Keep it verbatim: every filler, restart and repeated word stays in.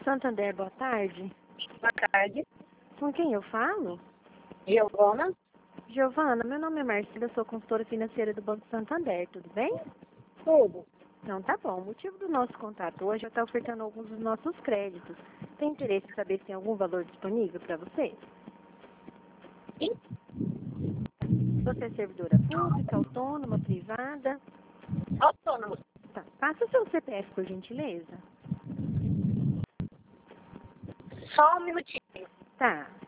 Santander, boa tarde. Boa tarde. Com quem eu falo? Giovana? Giovana, meu nome é Marcela, eu sou consultora financeira do Banco Santander, tudo bem? Tudo. Então tá bom. O motivo do nosso contato hoje é estar ofertando alguns dos nossos créditos. Tem interesse em saber se tem algum valor disponível para você? Sim. Você é servidora pública, autônoma, privada? Autônomo. Tá. Passa o seu C P F, por gentileza. Só um minutinho. Tá.